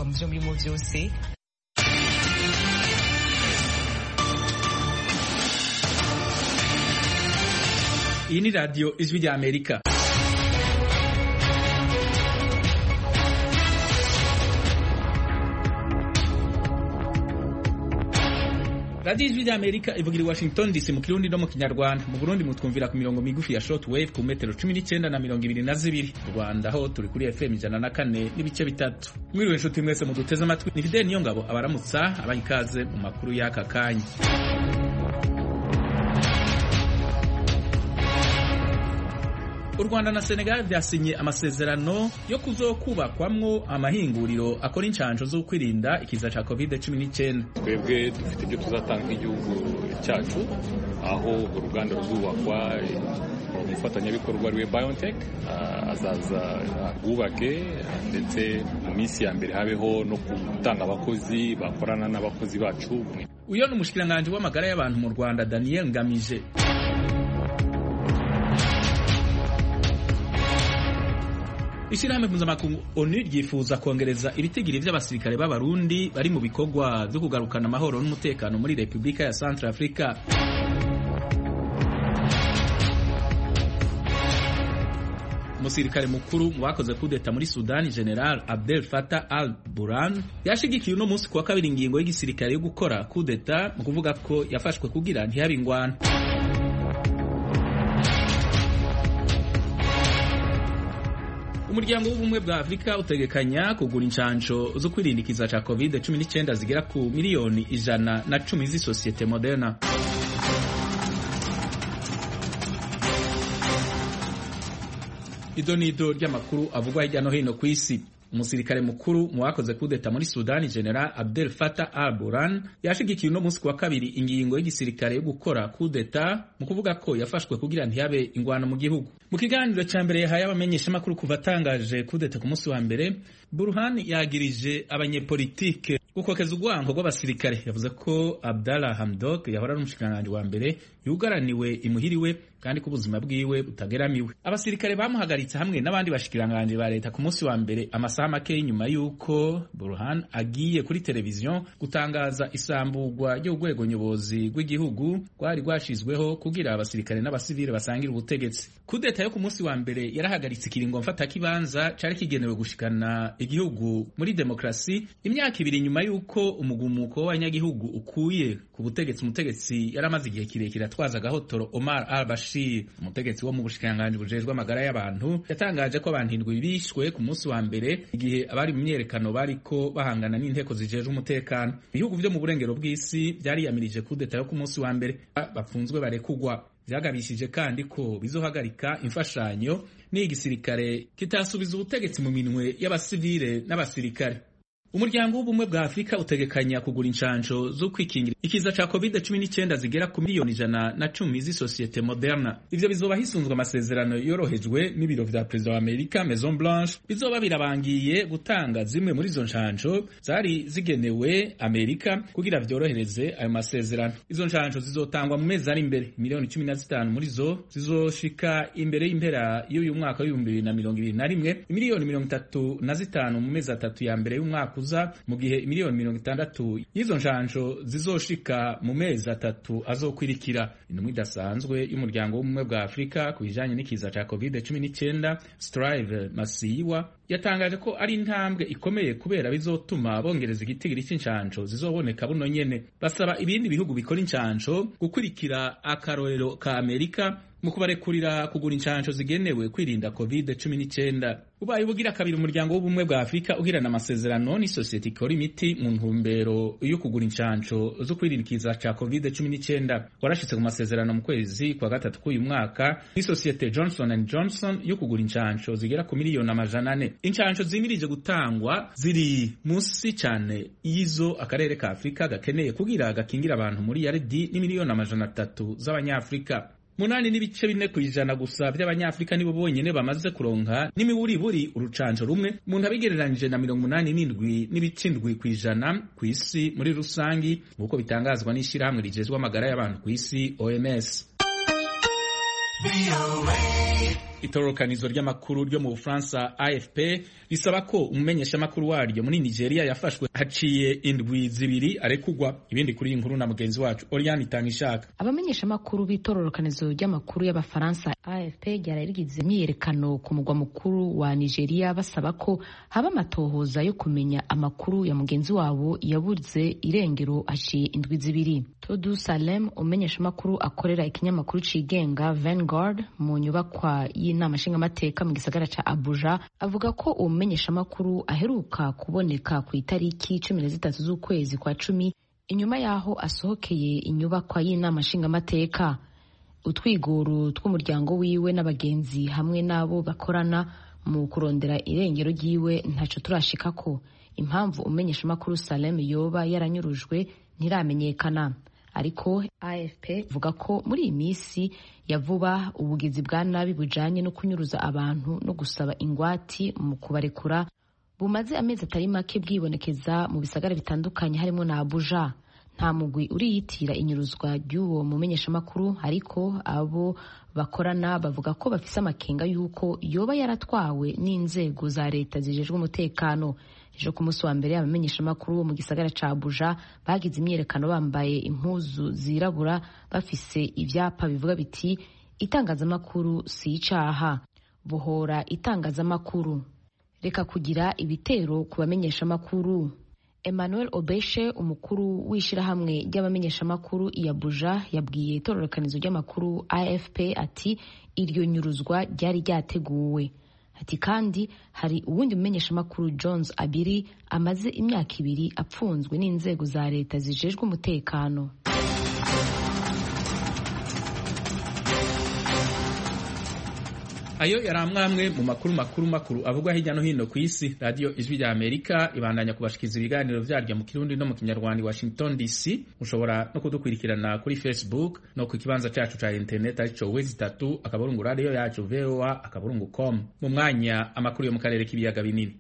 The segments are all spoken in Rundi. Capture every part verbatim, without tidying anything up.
mu vyo murimo vyose. Iyi ni radio Ijwi rya Amerika. Radio Ijwi rya Amerika ivugira i Washington D C mu Kirundi no mu Kinyarwanda. Mu Burundi mutwumvira ku mirongo migufi ya shortwave ku metero cumi n'icenda na mirongo ibiri na zibiri. Mu Rwanda ho turi kuri F M ijana na kane n'ibice bitatu. Mwiriwe nshuti mwese muduteze amatwi. Ni Fidel Niyongabo abaramutsa abayikaze mu makuru y'aka kanya. U Rwanda na Senegal vyasinye amasezerano yo kuzokubakwamwo amahinguriro akora incanco zo kwirinda ikiza ca covid cumi n'icenda. Twebwe dufite ibyo tuzatanga nk'igihugu cyacu, aho uruganda ruzubakwa, umufatanyabikorwa ariwe BioNTech azaza rwubake, ndetse mu minsi ya mbere habeho no gutanga abakozi bakorana n'abakozi bacu. Uyo ni umushikiranganji w'amagara y'abantu mu Rwanda Daniel Ngamije. Ishirahamwe mpuzamakungu ONU ryifuza kongereza ibitigiri vy'abasirikare b'abarundi bari mu bikorwa vyo kugarukana amahoro n'umutekano muri Republika ya Central Africa. Umusirikare mukuru mu bakoze kudeta muri Sudani General Abdel Fattah al-Burhan yashigikiye uno munsi kuwa kabiri ingingo y'igisirikare yo gukora kudeta mu kuvuga ko yafashwe kugira ntihabe ingwano. Umuryango w'ubumwe bwa Afrika utegekanya kugura incanco zo kwirinda ikiza ca covid cumi n'icenda zigera ku miliyoni ijana na cumi z'isosiyete Moderna. Idonido ry'amakuru avugwa hirya no hino ku isi. Umusirikare mukuru mu bakoze kudeta muri Sudani General Abdel Fattah al-Burhan yashigikiye uno munsi kuwa kabiri ingingo y'igisirikare yo gukora kudeta mu kuvuga ko yafashwe kugira ntihabe ingwano mu gihugu. Mu kiganiro ca mbere yahaye abamenyesha makuru kuva atangaje kudeta ku munsi wa mbere, Burhan yagirije abanyepolitike gukokeza urwango rw'abasirikare. Yavuze ko Abdallah Hamdok yahora ari umushikiranganji wa mbere yugaraniwe imuhiriwe kandi ko ubuzima bwiwe butageramiwe. Abasirikare bamuhagaritse hamwe n'abandi bashikiranganje ba leta ku munsi wa mbere amasaha make nyuma yuko Burhan agiye kuri televiziyo gutangaza isambugwa ryo rwego nyobozi rw'igihugu rwari rwashizweho kugira abasirikare n'abasivile basangira ubutegetsi. Kudeta yo ku munsi wa mbere yarahagaritse ikiringo mfata kibanza cari kigenewe gushikana igihugu muri demokrasi imyaka ibiri nyuma yuko umugumuko w'abanyagihugu ukuye ku butegetsi. Umutegetsi yaramaze igihe kirekire atwaza gahotoro Omar al-Bashir, umutegetsi wo mu bushikanganje bujejwe amagara y'abantu, yatangaje ko abantu indwi bishwe ku munsi wa mbere igihe abari mu myerekano bariko bahangana n'inteko zijejwe umutekano. Ibihugu vyo mu burengero bw'isi byariyamirije kudeta yo ku munsi wa mbere, bapfunzwe barekugwa. Vyagabishije kandi ko bizohagarika imfashanyo n'igisirikare kitasubiza ubutegetsi mu minwe y'abasivile n'abasirikare. Umuryango w'ubumwe bwa Afrika utegekanya kugura incanco zo kwikingira ikiza ca covid cumi n'icenda zigera ku miliyoni ijana na cumi z'isosiyete Moderna. Ivyo bizoba hisunzwe amasezerano yorohejwe n'ibiro vya Perezida wa Amerika Maison Blanche, bizoba birabangiye gutanga zimwe muri izo ncanco zari zigenewe Amerika kugira vyorohereze ayo masezerano. Izo ncanco zizotangwa mu mezi ari imbere. Miliyoni cumi na zitanu muri zo zizoshika imbere y'impera y'uyu mwaka w'ibihumbi bibiri na mirongo ibiri na rimwe, miliyoni mirongo itatu na zitanu mu mezi atatu ya mbere y'umwaka mu gihe miliyoni mirongo itandatu y'izo ncanco zizoshika mu mezi atatu azokwirikira. Intumwa idasanzwe y'umuryango w'ubumwe bwa Afrika ku bijanye n'ikiza ca covid cumi n'icenda Strive Masiyiwa yatangaje ko ari intambwe ikomeye kubera bizotuma bongereza igitigiri c'incanco zizoboneka buno nyene. Basaba ibindi bihugu bikora incanco gukurikira akarorero ka Amerika mu kubarekurira kugura incanco zigenewe kwirinda covid cumi n'icenda. Ubaye ubugira kabiri umuryango w'ubumwe bwa Afrika ugirana amasezerano n'isosiyete ikora imiti mu ntumbero yo kugura incanco zo kwirinda ikiza ca covid cumi n'icenda. Warashitse ku masezerano mu kwezi kwa gatatu k'uyu mwaka n'isosiyete Johnson and Johnson yo kugura incanco zigera ku miliyoni amajana ane. Incanco zimirije gutangwa ziri musi cyane izo akarere ka Afrika gakeneye kugira gakingira abantu muri yaridi n'imiliyoni amajana atatu z'abanyafrika. Munani n'ibice bine kwijana gusa by'abanyafrika nibo bonyene bamaze kuronka n'imiburi buri urucanco rumwe, umuntu abigereranije na mirongo umunani n'indwi n'ibice indwi kwijana ku isi muri rusangi, nk'uko bitangazwa n'ishirahamwe rijejwe amagara y'abantu ku isi O M S. itororokanizo ry'amakuru ryo mu Bufaransa A F P risaba ko umumenyeshamakuru waryo muri Nigeria yafashwe haciye indwi zibiri arekugwa. Ibindi kuri iyi nkuru na mugenzi wacu Oriane Itangishaka. Abamenyeshamakuru b'itororokanizo ry'amakuru y'Abafaransa A F P ryararigize imyiyerekano ku mugwa mukuru wa Nigeria basaba ko haba amatohoza yo kumenya amakuru ya mugenzi wabo yabuze irengero haciye indwi zibiri. Todu Salem, umumenyeshamakuru akorera ikinyamakuru cigenga Vanguard mu nyubakwa y'inama nshingamateka mu gisagara ca Abuja, avuga ko uwo mumenyeshamakuru aheruka kuboneka ku itariki cumi na zitatu z'ukwezi kwa cumi inyuma yaho asohokeye inyubakwa y'inama nshingamateka. Utwigoro tw'umuryango wiwe n'abagenzi hamwe n'abo bakorana mu kurondera irengero ryiwe ntaco turashikako. Impamvu umumenyeshamakuru Salem yoba yaranyurujwe ntiramenyekana, ariko A F P vuga ko muri iyi misi ya vuba ubugizi bwa nabi bujanye no kunyuruza abantu no gusaba ingwati mu kubarekura bumaze amezi atari make bwibonekeza mu bisagara bitandukanye harimo na Abuja. Nta mugwi uriyitira inyuruzwa ry'uwo mumenyeshamakuru, ariko abo bakorana bavuga ko bafise amakenga yuko yoba yaratwawe n'inzego za leta zijejwe umutekano. Ejo ku munsi wa mbere abamenyeshamakuru mu gisagara ca Abuja bagize imyerekano bambaye impuzu zirabura bafise ivyapa bivuga biti itangazamakuru si icaha, bohora itangazamakuru, reka kugira ibitero ku bamenyeshamakuru. Emmanuel Obeshe, umukuru w'ishirahamwe ry'abamenyeshamakuru i Abuja, yabwiye itororokanizo ry'amakuru A F P ati iryo nyuruzwa ryari ryateguwe. Ati kandi hari uwundi mumenyeshamakuru Jones Abiri amaze imyaka ibiri apfunzwe n'inzego za leta zijejwe umutekano. Ayo yari amwe mu makuru makuru makuru avugwa hirya no hino ku isi. Radio Ijwi rya Amerika ibandanya kubashikiza ibiganiro vyaryo mu Kirundi no mu Kinyarwanda i Washington D C. Mushobora no kudukurikirana kuri Facebook no ku kibanza cacu ca internet arico wezi tatu akaburungu radio yacu V O A akaburungu com. Mu mwanya amakuru yo mu karere k'ibiyaga binini.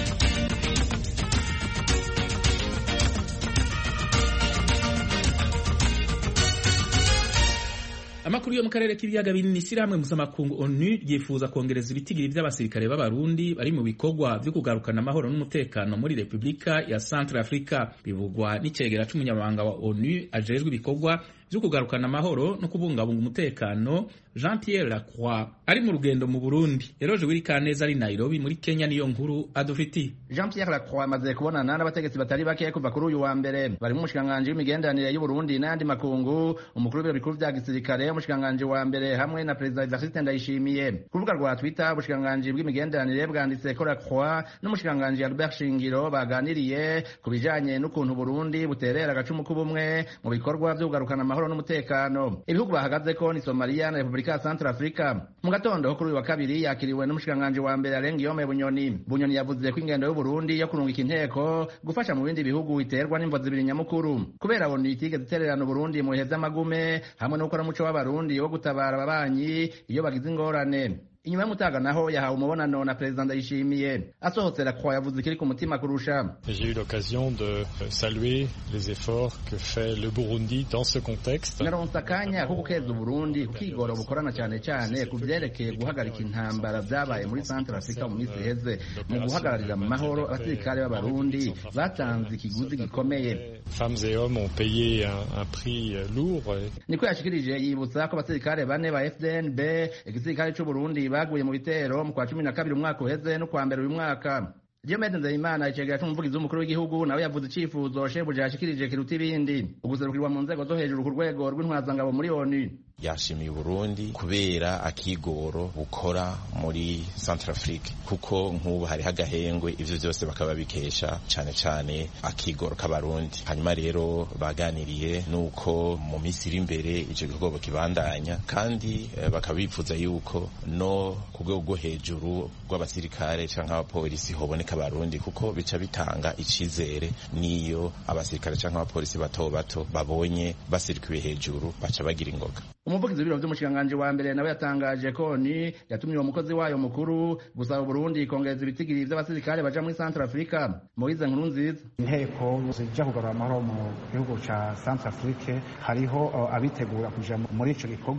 Amakuru yo mu karere k'ibiyaga binini, ishyirahamwe mpuzamakungu ONU ryifuza kongereza ibitigiri by'abasirikare b'abarundi bari mu bikorwa byo kugarukana amahoro n'umutekano muri Repubulika ya Central Africa. Bivugwa n'icegera c'umunyamabanga wa ONU ajejwe ibikorwa byo kugarukana amahoro no kubungabunga umutekano Jean Pierre Lacroix ari mu rugendo mu Burundi. Eroje Wirikaneza ari Nairobi muri Kenya niyo nkuru adufiti. Jean Pierre Lacroix amaze kubonana n'abategetsi batari bake kuva kuri uyu wa mbere, bari mu mushikanganje w'imigenderanire y'u Burundi n'andi makungu, umukuru w'ibiro bikuru vya gisirikare, umushikanganje wa mbere hamwe na Perezida Evariste Ndayishimiye. Ku rubuga rwa Twitter ubushikanganje bw'imigenderanire bwanditse ko Lacroix n'umushikanganje Albert Shingiro baganiriye ku bijanye n'ukuntu Burundi buterera agacumu k'ubumwe mu bikorwa byo kugarukana amahoro n'umutekano. Ibihugu bahagaze ko ni Somalia na Repubulika ya Central Africa. Mu gatondo kuri uyu wa kabiri yakiriwe n'umushikanganje wa mbere Arengiyome Bunyoni. Bunyoni yavuze ko ingendo y'u Burundi yo kurungika inteko gufasha mu bindi bihugu iterwa n'imvo zibiri nyamukuru, kubera bo nitigeze itererana Burundi mu bihe vy'amagume hamwe no gukora umuco w'abarundi wo gutabara ababanyi iyo bagize ingorane. Inyuma y'umutaga naho yahawe umubonano na Perezida Ndayishimiye. Asohotse Lacroix yavuze ikiri ku mutima kurusha. J'ai eu l'occasion de saluer les efforts que fait le Burundi dans ce contexte. Naronse akanya ko gukeza Burundi kukigora bukorana cyane cyane ku vyerekeye guhagarika intambara vyabaye muri Central Africa mu minsi iheze, mu guhagararira mu mahoro abasirikare b'abarundi batanze ikiguzi gikomeye. Femmes et hommes ont payé un, un prix lourd. Niko yashikirije yibutsa ko abasirikare bane ba F D N B igisirikare cy'u Burundi baguye mu bitero mu kwa cumi na kabiri umwaka uheze no kwa mbere uyu mwaka. Diomede Nzeyimana icegera c'umuvugizi w'umukuru w'igihugu nawe yavuze icifuzo shebuja yashikirije kiruta ibindi, uguserukirwa mu nzego zo hejuru ku rwego rw'intwazangabo muri ONU. Yashimiye Burundi kubera akigoro bukora muri Central Africa, kuko nk'ubu hari hagahengwe ivyo vyose bakaba bikesha cane cane akigoro k'abarundi. Hanyuma rero baganiriye nuko mu minsi iri imbere ico gikorwa kibandanya, kandi eh, bakaba bifuza yuko no ku rwego rwo hejuru rw'abasirikare canke abapolisi hoboneka abarundi, kuko bica bitanga icizere niyo abasirikare canke abapolisi bato bato babonye basirikiwe hejuru baca bagira ingoga. Umuvugizi w'ibiro vy'umushikanganje wa mbere nawe yatangaje ko ni yatumye uwo mukozi wayo mukuru gusaba Burundi kongereza ibitigiri vy'abasirikare baja muri Central Africa. Moise Nkurunziza: inteko zija kugarura amahoro mu gihugu ca Central Africa hariho uh, abitegura kuja muri ico gikorwa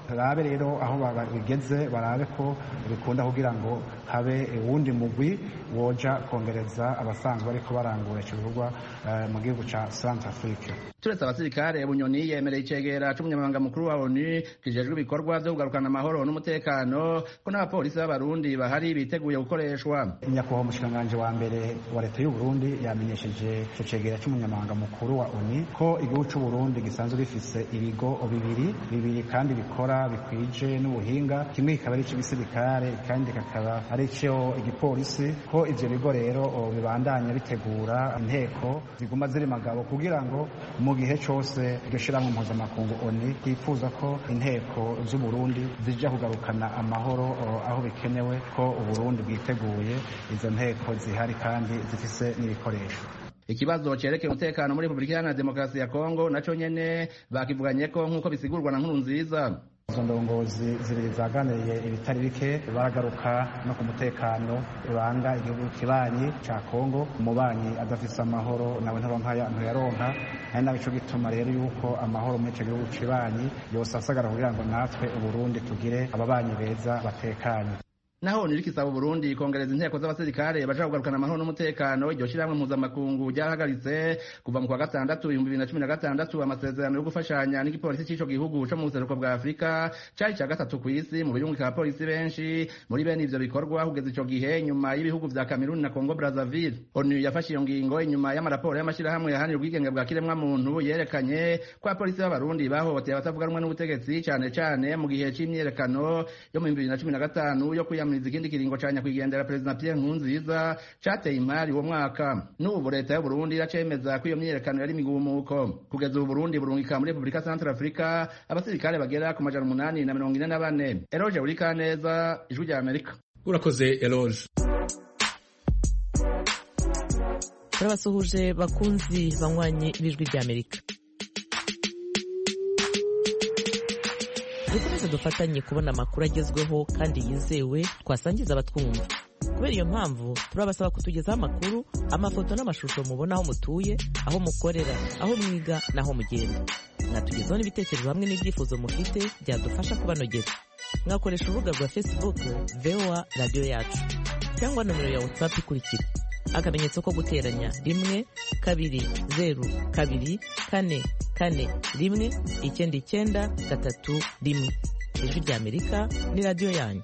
barabe rero aho bigeze, barabe ko bikunda kugira ngo habe uwundi mugwi woja kongereza abasanzwe ariko barangura ico gikorwa mu gihugu ca Centrafrique. Turetse abasirikare, Bunyoni yemereye icegera c'umunyamabanga mukuru wa O N U kijejwe ibikorwa vyo kugarukana amahoro n'umutekano ko n'abapolisi b'abarundi bahari biteguye gukoreshwa. Nyakubahwa umushikiranganji wa mbere wa leta y'u Burundi yamenyesheje ico cegera c'umunyamabanga mukuru wa O N U ko igihugu c'u Burundi gisanzwe bifise ibigo bibiri bibiri kandi bikora bikwije n'ubuhinga, kimwe kikaba ari ic'ibisirikare kandi kakaba ari ico igipolisi, ko ivyo bigo rero bibandanya bitegura inteko ziguma ziri magabo kugira ngo mu gihe cyose iryo shirahamwe mpuzamakungu O N U yifuza ko inteko z'u Burundi zija kugarukana amahoro aho bikenewe, ko u Burundi bwiteguye izo nteko zihari kandi zifise n'ibikoresho. Ikibazo cerekeye umutekano muri Republika Iharanira Demokarasi ya Kongo naco nyene bakivuganye ko nk'uko bisigurwa na Nkurunziza. Izo ndongozi zibiri zaganiriye ibitari bike, baragaruka no ku mutekano uranga igihugu kibanyi ca Kongo. Umubanyi adafise amahoro nawe ntaronka ntuyaronka, ari naco ico gituma rero yuko amahoro muri ico gihugu kibanyi yose asagara kugira ngo natwe Uburundi tugire ababanyi beza batekanye. Naho nirikisaba Burundi kongereza inteko z'abasirikare baje kugarukana amahoro n'umutekano, iryo shiramwe mpuzamakungu ryahagaritse kuva mu kwa gatandatu ibihumbi bibiri na cumi na gatandatu amasezerano yo gufashanya n'igipolisi c'ico gihugu co mu buseruko bwa Afrika cari ca gatatu kw'isi mu birungi ka polisi benshi muri bene ivyo bikorwa kugeza ico gihe nyuma y'ibihugu vya Cameroon na Congo Brazzaville. O N U yafashe iyo ngingo inyuma y'amaraporo y'amashirahamwe yahanira ubwigenge bwa kiremwa muntu yerekanye ko abapolisi b'abarundi bahohoteye abatavuga rumwe n'ubutegetsi cane cane mu gihe c'imyerekano yo mu bibiri na cumi na gatanu yo kuyamiriza ikindi kiringo ca nyakwigendera Perezida Pierre Nkurunziza cateye imari uwo mwaka. N'ubu leta y'u Burundi iracemeza ko iyo myerekano yari imigumuko. Kugeza ubu Burundi burungika muri Republika Centrafrica abasirikare bagera ku majana umunani na mirongo ine na bane. Eloge Burikaneza, Ijwi rya Amerika. Urakoze Eloge. Turabasuhuje bakunzi banywanye b'Ijwi rya Amerika. Dukomeze dufatanye kubona amakuru agezweho kandi yizewe twasangiza abatwumva. Kubera iyo mpamvu turabasaba kutugezaho amakuru, amafoto n'amashusho mubona aho mutuye, aho mukorera, aho mwiga n'aho mugenda. Mwatugezaho n'ibitekerezo hamwe n'ibyifuzo mufite byadufasha kubanogera. Mwakoresha urubuga rwa Facebook V O A Radio Yacu cyangwa nomero ya WhatsApp ikurikira: akamenyetso ko guteranya rimwe kabiri zeru kabiri kane kane rimwe icyenda icyenda gatatu rimwe. Ijwi rya Amerika ni radio yanyu.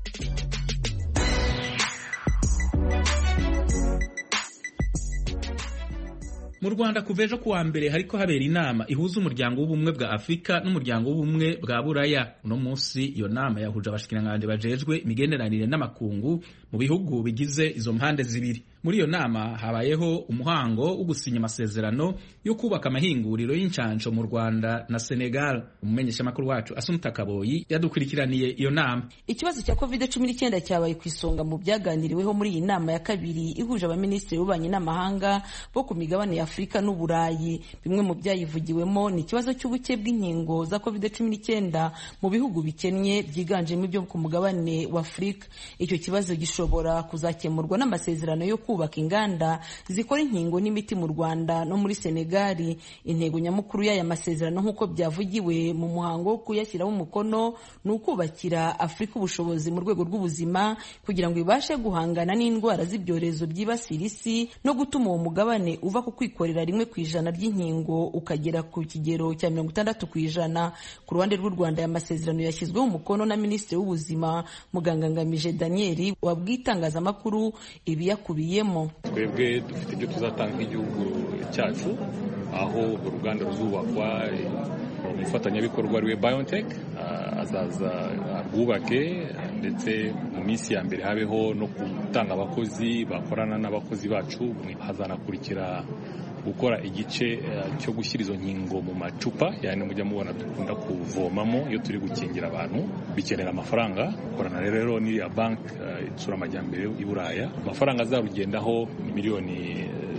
Mu Rwanda kuva ejo kuwa mbere hariko habera inama ihuza umuryango w'ubumwe bwa Afrika n'umuryango w'ubumwe bwa Buraya. Uno munsi iyo nama yahuje abashikiranganje bajejwe imigenderanire n'amakungu mu bihugu bigize izo mpande zibiri. Muri iyo nama habayeho umuhango wo gusinya amasezerano yo kubaka amahinguriro y'incanco mu Rwanda na Senegal. Umumenyesha makuru wacu Asumta Kaboyi yadukurikiraniye iyo nama. Ikibazo cya covid cumi n'icyenda cyabaye ku isonga mu byaganiriweho muri iyi nama ya kabiri ihuje abaminisitiri b'ububanyi n'amahanga bo ku migabane ya Afrika n'Uburayi. Bimwe mu byayivugiwemo ni ikibazo cy'ubuke bw'inkingo za covid cumi n'icyenda mu bihugu bikennye byiganjemo ibyo ku mugabane wa Afrika. Icyo kibazo gishobora kuzakemurwa n'amasezerano yo kubaka inganda zikora inkingo n'imiti mu Rwanda no muri Senegal. Intego nyamukuru y'aya masezerano nk'uko byavugiwe mu muhango wo kuyashyiraho umukono ni ukubakira Afrika ubushobozi mu rwego rw'ubuzima kugira ngo ibashe guhangana n'indwara z'ibyorezo byibasira isi no gutuma uwo mugabane uva ku kwikorera rimwe ku ijana ry'inkingo ukagera ku kigero cya mirongo itandatu ku ijana. Ku ruhande rw'u Rwanda aya masezerano yashyizweho umukono na Minisitiri w'Ubuzima Muganga Ngamije Daniel wabwiye itangazamakuru ibiyakubiyemo. Twebwe dufite ibyo tuzatanga nk'igihugu cyacu, aho uruganda ruzubakwa, umufatanyabikorwa ariwe BioNTech azaza rwubake, ndetse mu minsi ya mbere habeho no gutanga abakozi bakorana n'abakozi bacu. Hazanakurikira gukora igice cyo gushyira izo nkingo mu macupa, yani mujya mubona dukunda kuvomamo iyo turi gukingira abantu, bikenera amafaranga. Korana rero n'iriya bank itsura amajyambere i Buraya, amafaranga azarugendaho ni miliyoni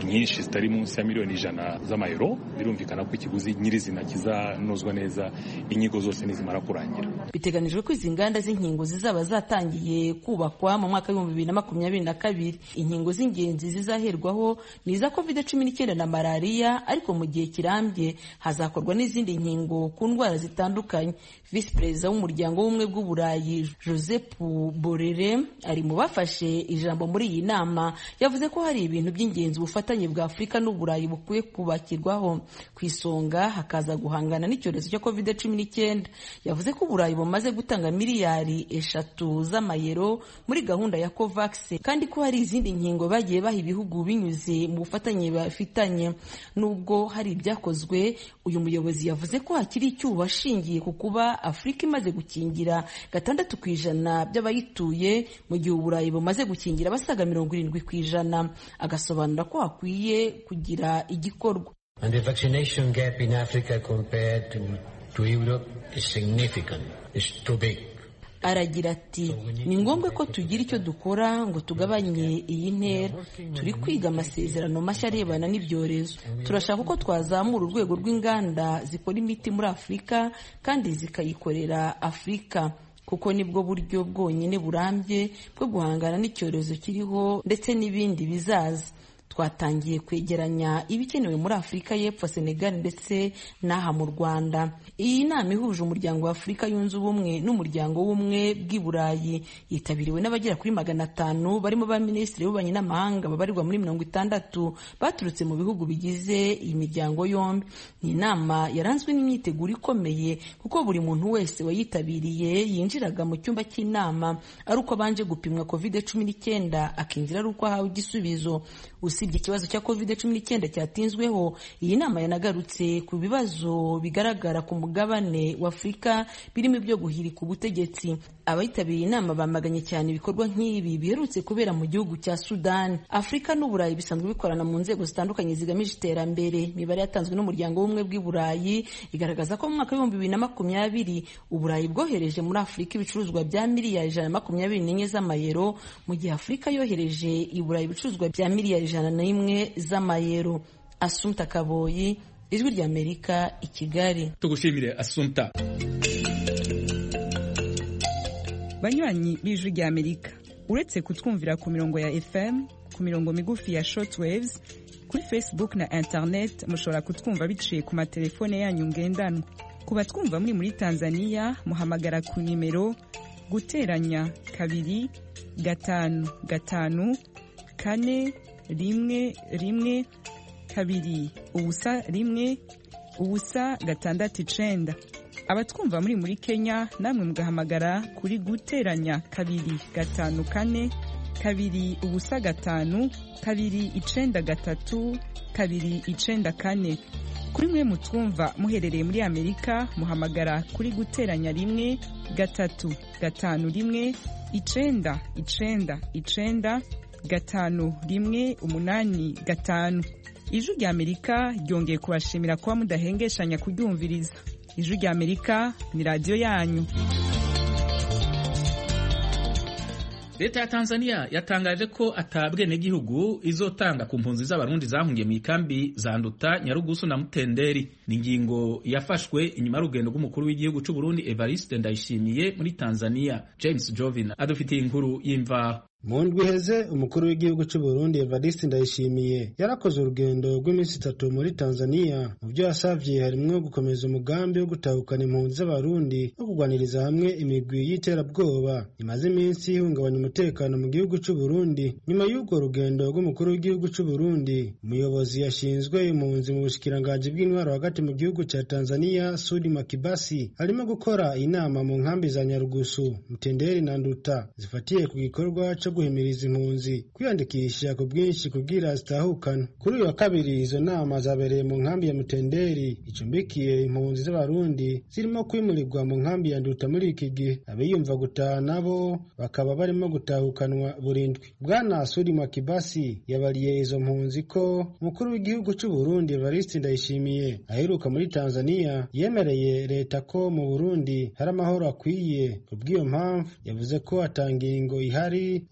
nyinshi zitari munsi ya miliyoni ijana z'amayero. Birumvikana ko ikiguzi nyirizina kizanozwa neza inyigo zose nizimara kurangira. Biteganijwe ko izi nganda z'inkingo zizaba zatangiye kubakwa mu mwaka w'ibihumbi bibiri na makumyabiri na kabiri. Inkingo z'ingenzi zizaherwaho ni iza covid cumi n'icyenda na malariya, ariko mu gihe kirambye hazakorwa n'izindi nkingo ku ndwara zitandukanye. Visi Perezida w'Umuryango w'Ubumwe bw'Uburayi Josep Borrell ari mu bafashe ijambo muri iyi nama, yavuze ko hari ibintu by'ingenzi ubufatanye bwa Afurika n'Uburayi bukwiye kubakirwaho. Ku isonga hakaza guhangana n'icyorezo cya covid cumi n'icyenda. Yavuze ko Uburayi bumaze gutanga miliyari eshatu z'amayero muri gahunda ya COVAX, kandi ko hari izindi nkingo bagiye baha ibihugu binyuze mu bufatanye bafitanye. Nubwo hari ibyakozwe, uyu muyobozi yavuze ko hakiri icyuho ashingiye ku kuba Afurika imaze gukingira gatandatu ku ijana by'abayituye, mu gihe Uburayi bumaze gukingira basaga mirongo irindwi ku ijana. Agasobanura ko hakwiye kugira igikorwa. And the vaccination gap in Africa compared to, to Europe is significant. It's too big. Aragira ati ni ngombwa ko tugira icyo dukora ngo tugabanye iyi ntera. Turi kwiga amasezerano mashya arebana n'ibyorezo. Turashaka ko twazamura urwego rw'inganda zikora imiti muri Afurika kandi zikayikorera Afurika, kuko nibwo buryo bwonyine burambye bwo guhangana n'icyorezo kiriho ndetse n'ibindi bizaza. Twatangiye kwegeranya ibikenewe muri Afurika y'Epfo, Senegal ndetse n'aha mu Rwanda. Iyi nama ihuje Umuryango wa Afurika Yunze Ubumwe n'Umuryango w'Ubumwe bw'i Burayi yitabiriwe n'abagera kuri magana atanu, barimo ba minisitiri b'ububanyi n'amahanga babarirwa muri mirongo itandatu baturutse mu bihugu bigize iyi miryango yombi. Ni inama yaranzwe n'imyiteguro ikomeye, kuko buri muntu wese wayitabiriye yinjiraga mu cyumba cy'inama ari uko abanje gupimwa covid cumi n'icyenda, akinjira ari uko ahawe igisubizo. Usibye ikibazo cya covid cumi n'icyenda cyatinzweho, iyi nama yanagarutse ku bibazo bigaragara ku mugabane wa Afurika birimo ibyo guhirika ubutegetsi. Abayitabiriye inama bamaganye cyane ibikorwa nk'ibi biherutse kubera mu gihugu cya Sudan. Afurika n'Uburayi bisanzwe bikorana mu nzego zitandukanye zigamije iterambere. Imibare yatanzwe n'Umuryango w'Ubumwe bw'i Burayi igaragaza ko mu mwaka w'ibihumbi bibiri na makumyabiri Uburayi bwohereje muri Afurika ibicuruzwa bya miliyari ijana na makumyabiri n'enye z'amayero, mu gihe Afurika yohereje i Burayi ibicuruzwa bya miliyari ijana na imwe z'amayero. Assumpta Kaboyi, Ijwi ry'Amerika, i Kigali. Tugushimire Assumpta. Banywanyi b'Ijwi ry'Amerika, uretse kutwumvira ku mirongo ya F M, ku mirongo migufi ya shortwaves, kuri Facebook na internet mushobora kutwumva biciye ku matelefone yanyu ngendanwa. Ku batwumva muri muri Tanzania, muhamagara ku nimero guteranya kabiri gatanu gatanu kane rimwe rimwe kabiri ubusa rimwe ubusa gatandatu icenda. Abatwumva muri muri Kenya namwe mugahamagara kuri guteranya kabiri gatanu kane kabiri ubusa gatanu kabiri icenda gatatu kabiri icenda kane. Kuri mwe mutwumva muherereye muri Amerika, muhamagara kuri guteranya rimwe gatatu gatanu rimwe icenda icenda icenda gatanu rimwe umunani gatanu. Ijwi ry'Amerika ryongeye kubashimira kuba mudahengeshanya kuryumviriza. Ijwi ry'Amerika ni radio yanyu. Leta ya Tanzania yatangaje ko atabwene gihugu izotanga ku mpunzi z'abarundi zahungiye mu ikambi za Nduta, Nyarugusu na Mutenderi. Ni ingingo yafashwe inyuma y'urugendo rw'umukuru w'igihugu cy'u Burundi Evariste Ndayishimiye muri Tanzania. James Jovin adufitiye inkuru y'imvaho. Mu ndwi iheze umukuru w'igihugu cy'u Burundi Evariste Ndayishimiye yarakoze urugendo rw'iminsi itatu muri Tanzania. Mu byo yasavye harimwo gukomeza umugambi wo gutahukana impunzi z'abarundi no kugwaniriza hamwe imigwi y'iterabwoba imaze iminsi ihungabanya umutekano mu gihugu cy'u Burundi. Nyuma y'urwo rugendo rw'umukuru w'igihugu cy'u Burundi, umuyobozi yashinzwe impunzi mu bushikiranganje bw'intwaro hagati mu gihugu cya Tanzania Sudi Makibasi arimo gukora inama mu nkambi za Nyarugusu, Mutenderi na Nduta zifatiye ku gikorwa cyo guhimiriza impunzi kwiyandikisha ku bwinshi kugira zitahukana. Kuri uyu wa kabiri izo nama zabereye mu nkambi ya Mutenderi icumbikiye impunzi z'abarundi zirimo kwimurirwa mu nkambi ya Nduta muri iki gihe. Abiyumva gutaha nabo bakaba barimo gutahukanwa burindwi. Bwana Sudi Makibasi yabariye izo mpunzi ko umukuru w'igihugu cy'u Burundi Evariste Ndayishimiye aheruka muri Tanzania yemereye leta ko mu Burundi hari amahoro akwiye. Kubw'iyo mpamvu yavuze ko atangingo ihari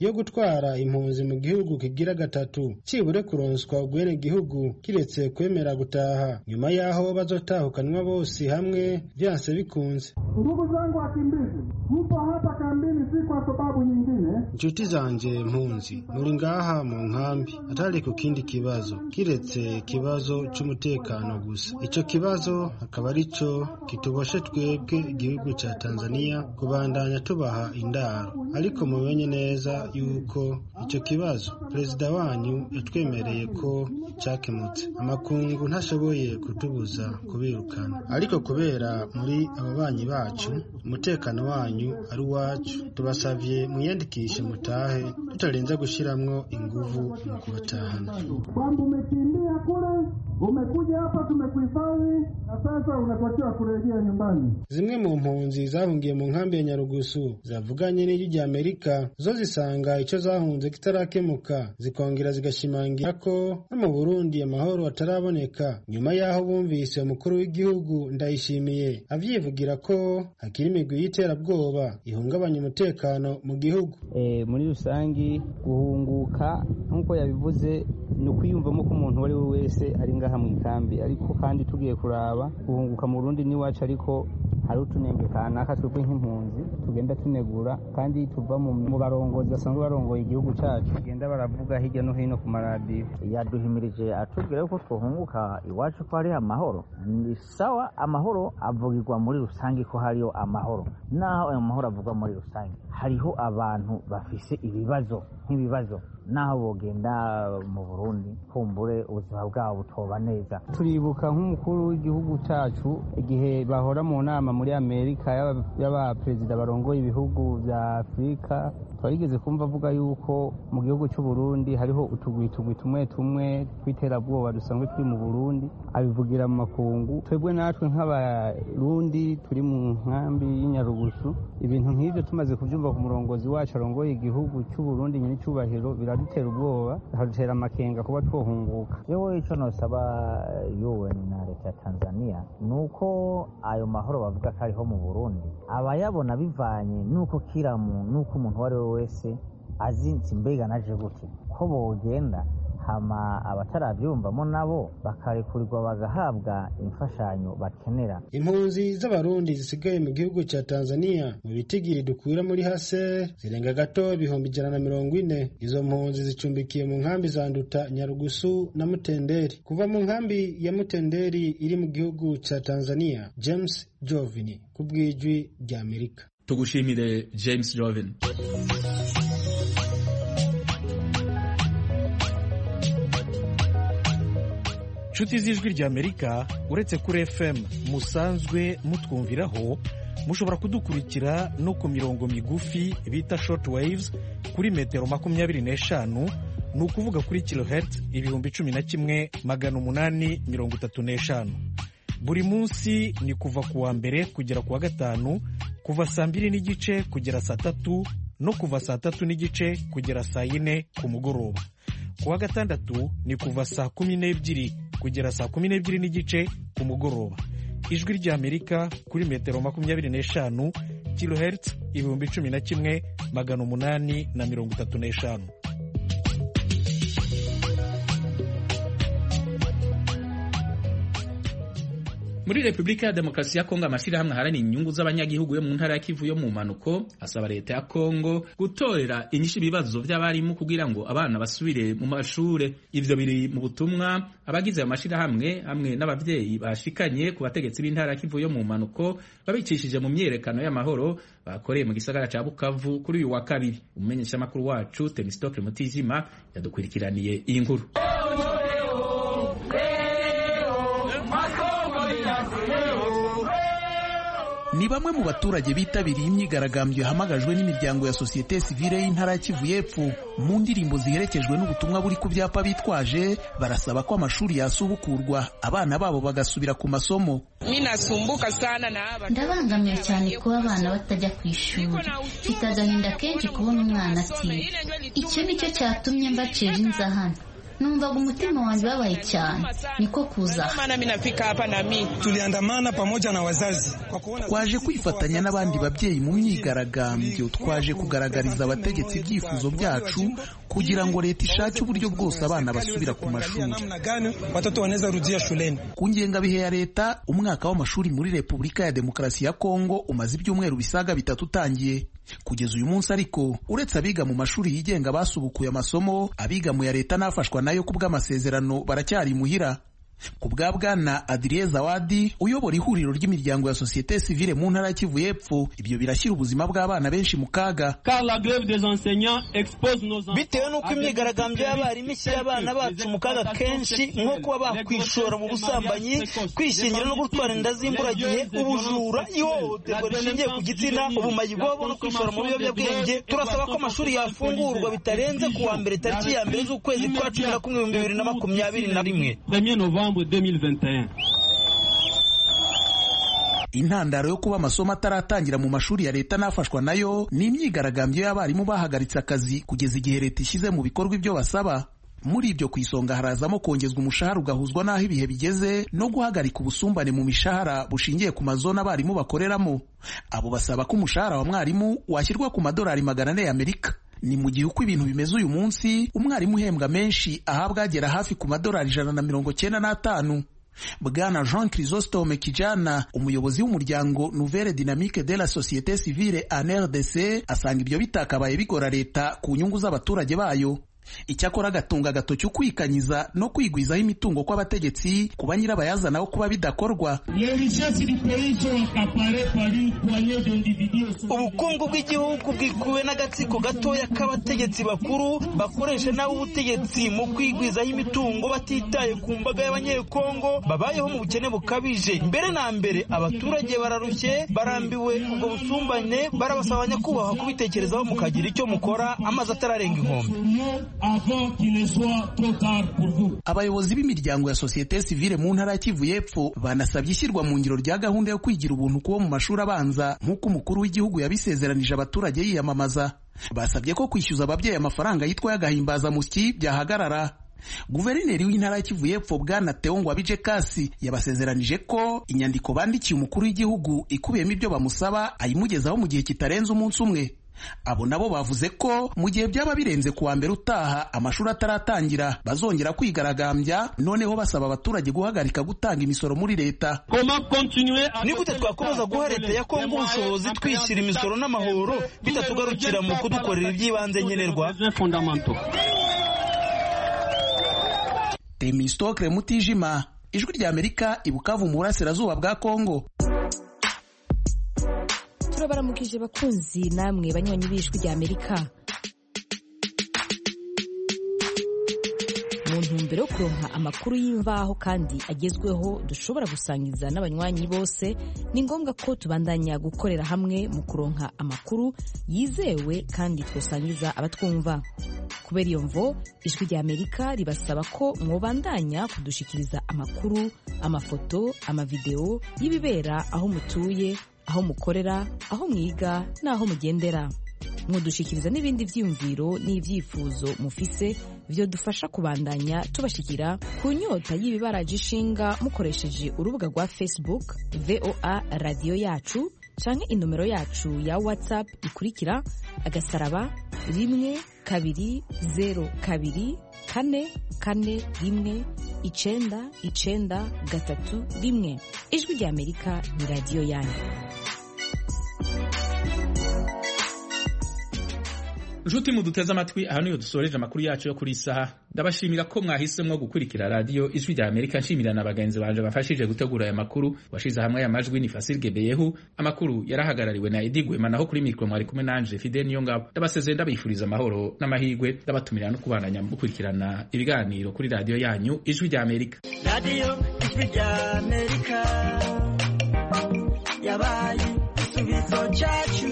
yo gutwara impunzi mu gihugu kigira gatatu cibure kuronswa ubwene gihugu kiretse kwemera gutaha nyuma yaho bazotahukanwa bose hamwe vyanse bikunze. Ndugu zangu wakimbizi, mpo hapa kambini si kwa sababu nyingine. Inshuti zanje mpunzi, muri ngaha mu nkambi atari ku kindi kibazo kiretse kibazo c'umutekano gusa. Ico kibazo akaba arico kituboshe twebwe igihugu ca Tanzania kubandanya tubaha indaro, ariko mumenye neza yuko ico kibazo perezida wanyu yatwemereye ko cakemutse. Amakungu ntashoboye kutubuza kubirukana, ariko kubera muri ababanyi bacu umutekano wanyu ari wacu, tubasavye muyandikishe mutahe tutarenza gushiramwo inguvu mu kubatahana. Kwamba umekimbia kule, umekuja hapa tumekuhifadhi na sasa unatakiwa kurejea nyumbani. Zimwe mu mpunzi zahungiye mu nkambi ya Nyarugusu zavuganye n'ijwi rya Amerika zo zisanga ico zahunze kitarakemuka, zikongera zigashimangira ko no mu Burundi amahoro ataraboneka nyuma yaho bumvise umukuru w'igihugu Ndayishimiye avyivugira ko hakiri imigwi y'iterabwoba ihungabanya umutekano mu gihugu. E, muri rusangi guhunguka nkuko yabivuze ni kwiyumvamo ko umuntu wari we wese ari ngaha mu ikambi, ariko kandi tugiye kuraba guhunguka mu Burundi ni wacu, ariko hari utunenge kanaka twebwe nk'impunzi tugenda tunegura kandi tuva mu barongozi basanzwe barongoye igihugu cacu tugenda baravuga hirya no hino ku maradiyo. Yaduhimirije atubwira ko twohunguka iwacu ko hari amahoro. Ni sawa, amahoro avugirwa muri rusange ko hariyo amahoro, naho ayo mahoro avugwa muri rusange hariho abantu bafise ibibazo nk'ibibazo naho bogenda mu Burundi kumbure ubuzima bwabo butoba neza. Turibuka nk'umukuru w'igihugu cacu igihe bahora mu nama muri Amerika y'aba perezida barongoye ibihugu vya Afrika, twarigeze kumva avuga yuko mu gihugu cy'u Burundi hariho utugwi tugwi tumwe tumwe tw'iterabwoba dusanzwe turi mu Burundi, abivugira mu makungu. Twebwe natwe nk'abarundi turi mu nkambi y'Inyarugusu, ibintu nk'ivyo tumaze kuvyumva ku murongozi wacu arongoye igihugu cy'u Burundi nyine cyubahiro biradutera ubwoba, hadutera amakenga kuba twohunguka. Yewe ico nosaba U N na leta ya Tanzania nuko ayo mahoro bavuga ko ariho mu Burundi abayabona bivanye nuko kiramu nuko umuntu wari we wese azinzi mbega naje gute ko bogenda hama abataravyumvamo nabo bakarekurirwa bagahabwa imfashanyo bakenera. Impunzi z'abarundi zisigaye mu gihugu ca Tanzania mu bitigiri dukwira muri hase zirenga gato ibihumbi ijana na mirongo ine. Izo mpunzi zicumbikiye mu nkambi za Nduta, Nyarugusu na Mutenderi. Kuva mu nkambi ya Mutenderi iri mu gihugu ca Tanzania, James Jovini kubwijwi rya Amerika. Tugushimire James Jovini. Nshuti z'ijwi rya Amerika, uretse kuri F M musanzwe mutwumviraho, mushobora kudukurikira no ku mirongo migufi bita short waves kuri metero makumyabiri n'eshanu, ni ukuvuga kuri kilohertz ibihumbi cumi na kimwe magana umunani mirongo itatu n'eshanu. Buri munsi ni kuva ku wa mbere kugera ku wa gatanu, kuva saa mbiri n'igice kugera saa tatu no kuva saa tatu n'igice kugera saa yine ku mugoroba. Ku wa gatandatu ni kuva saa kumi n'ebyiri kugera saa kumi n'ebyiri n'igice ku mugoroba. Ijwi rya Amerika kuri metero makumyabiri n'eshanu, kilohertz ibihumbi cumi na kimwe magana umunani na mirongo itatu n'eshanu. Muri Republika ya Demokarasi ya Kongo, amashirahamwe aharanira inyungu z'abanyagihugu yo mu ntara ya Kivu yo mu manuko asaba leta ya Kongo gutorera inyishu ibibazo by'abarimu kugira ngo abana basubire mu mashure. Ivyo biri mu butumwa abagize amashirahamwe hamwe n'abavyeyi bashikanye ku bategetsi b'intara ya Kivu yo mu manuko babicishije mu myerekano y'amahoro bakoreye mu gisagara ca Bukavu kuri uyu wa kabiri. Umumenyesha makuru wacu Temistocle Mutijima yadukurikiraniye iyi nkuru. Ni bamwe mu baturage bitabiriye imyigaragambyo yahamagajwe n'imiryango ya sosiyete sivile y'intara ya Kivu y'Epfo. Mu ndirimbo ziherekejwe n'ubutumwa buri ku byapa bitwaje, barasaba ko amashuri yasubukurwa abana babo bagasubira ku masomo. Ndabangamiye cyane kuba abana batajya ku ishuri. Mfite agahinda kenshi kubona umwana atiga. Icyo nicyo cyatumye mbacira inzahano. numvaga umutima wanjye babaye cyane, niko kuza tuliandamana pamoja na wazazi. Twaje kwifatanya n'abandi babyeyi mu myigaragambyo, twaje kugaragariza abategetsi ibyifuzo byacu kugira ngo leta ishake uburyo bwose abana basubira ku mashuri. Ku ngengabihe ya leta, umwaka w'amashuri muri Repubulika ya Demokarasi ya Kongo umaze ibyumweru bisaga bitatu utangiye. Kugeza uyu munsi ariko, uretse abiga mu mashuri yigenga basubukuye amasomo, abiga mu ya leta n'afashwa nayo kubw'amasezerano baracyari muhira. Ku bwa Bwana Adrien Zawadi uyobora ihuriro ry'imiryango ya sosiyete sivile mu ntara ya Kivu y'Epfo, ibyo birashyira ubuzima bw'abana benshi mu kaga. Bitewe n'uko imyigaragambyo y'abarimu ishyira abana bacu mu kaga kenshi, nko kuba bakwishora mu busambanyi, kwishingira no gutwara inda z'imburagihe, ubujura, ihohoterwa rishingiye ku gitsina, ubumayi bwabo no kwishora mu biyobyabwenge, turasaba ko amashuri yafungurwa bitarenze ku wa mbere tariki ya mbere z'ukwezi kwa cumi na kumwe ibihumbi bibiri na makumyabiri na rimwe. Intandaro yo kuba amasomo ataratangira mu mashuri ya leta n'afashwa nayo ni imyigaragambyo y'abarimu bahagaritse akazi kugeza igihe leta ishyize mu bikorwa ibyo basaba. Muri ibyo ku isonga harazamo kongezwa umushahara ugahuzwa n'aho ibihe bigeze no guhagarika ubusumbane mu mishahara bushingiye ku mazona abarimu bakoreramo. Abo basaba ko umushahara wa mwarimu washyirwa ku madolari magana ane y'Amerika. Ni mu gihe uko ibintu bimeze uyu munsi, umwarimu uhembwa menshi ahabwa agera hafi ku madolari ijana na mirongo cyenda n'atanu. Bwana Jean Chrysostome Kijana, umuyobozi w'umuryango Nouvelle Dynamique de la Société Civile en R D C, asanga ibyo bitakabaye bigora leta ku nyungu z'abaturage bayo. Icyakora agatunga agatoki ukwikanyiza no kwigwizaho imitungo kw'abategetsi kuba nyirabayazana wo kuba bidakorwa. Ubukungu bw'igihugu bwikuwe n'agatsiko gatoya k'abategetsi bakuru bakoresha nabo ubutegetsi mu kwigwizaho imitungo batitaye ku mbaga y'abanyekongo babayeho mu bukene bukabije. Mbere na mbere abaturage bararushye, barambiwe ubwo busumbane, barabasaba nyakubahwa kubitekerezaho mukagira icyo mukora amazi atararenga inkombe. Abayobozi b'imiryango ya sosiyete sivile mu ntara ya Kivu y'Epfo banasabye ishyirwa mu ngiro rya gahunda yo kwigira ubuntu kubo mu mashuri abanza nk'uko umukuru w'igihugu yabisezeranije abaturage yiyamamaza. Basabye ko kwishyuza ababyeyi amafaranga yitwa y'agahimbazamusyi byahagarara. Guverineri w'intara ya Kivu y'Epfo Bwana Theo Ngwabije-Kasi yabasezeranije ko inyandiko bandikiye umukuru w'igihugu ikubiyemo ibyo bamusaba ayimugezaho mu gihe kitarenze umunsi umwe. Abo nabo bavuze ko mu gihe byaba birenze kuwa mbere utaha amashuri ataratangira bazongera kwigaragambya, noneho basaba abaturage guhagarika gutanga imisoro muri leta. Ni gute twakomeza guha leta ya Kongo ubushobozi twishyira imisoro n'amahoro bitatugarukira mu kudukorera iby'ibanze nkenerwa? Temistokle Mutijima, Ijwi rya Amerika, i Bukavu mu burasirazuba bwa Kongo. Turabaramukije bakunzi namwe banywanyi b'Ijwi rya Amerika. Mu ntumbero yo kuronka amakuru y'imvaho kandi agezweho dushobora gusangiza n'abanywanyi bose, ni ngombwa ko tubandanya gukorera hamwe mu kuronka amakuru yizewe kandi twosangiza abatwumva. Kubera iyo mvo, Ijwi rya Amerika ribasaba ko mwobandanya kudushikiriza amakuru, amafoto, amavideo y'ibibera aho mutuye, aho mukorera, aho mwiga n'aho mugendera. Mwodushikiriza n'ibindi vyiyumviro n'ivyifuzo mufise vyo dufasha kubandanya tubashikira ku nyota y'ibibaraje ishinga mukoresheje urubuga rwa Facebook V O A Radio Yacu canke inomero yacu ya WhatsApp ikurikira agasaraba rimwe kabiri zero kabiri kane kane rimwe icenda icenda gatatu rimwe. Ijwi rya Amerika ni radio yanyu. Nshuti muduteze amatwi, aha niyo dusoreje amakuru yacu yo kuri isaha. Ndabashimira ko mwahisemwo gukurikira radio Ijwi rya Amerika. Nshimira na bagenzi banje bafashije gutegura aya makuru. Washize hamwe aya majwi ni Fasil Gebeyehu. Amakuru yarahagarariwe na Edi Gwema, naho kuri mikro mwari kumwe nanje Fidel Niyongabo. Ndabasezeye ndabifuriza amahoro n'amahirwe, ndabatumira no kubandanya gukurikirana ibiganiro kuri radio yanyu Ijwi rya Amerika. Radio Ijwi rya Amerika yabaye igisubizo cyacu.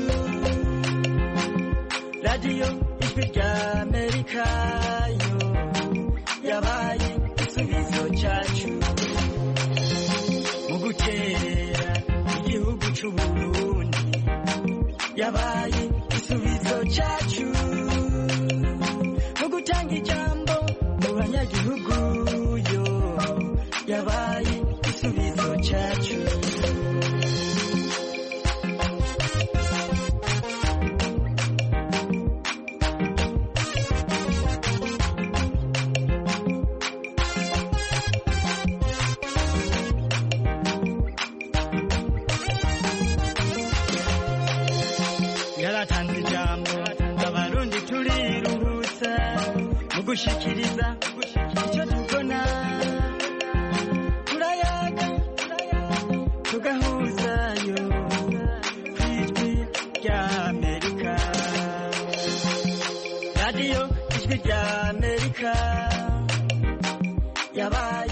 Radio Ijwi rya Amerika yo yabaye igisubizo cyacu. Mu gutera igihugu cy'u Burundi yabaye igisubizo cyacu. Mu gutanga ijambo mu banyagihugu yabaye igisubizo cyacu. Yaratanze ijambo abarundi turiruhutsa mu gushikiriza icyo tubona, turayaga tugahuzayo ku ijwi rya Amerika. radiyo ijwi rya Amerika yabaye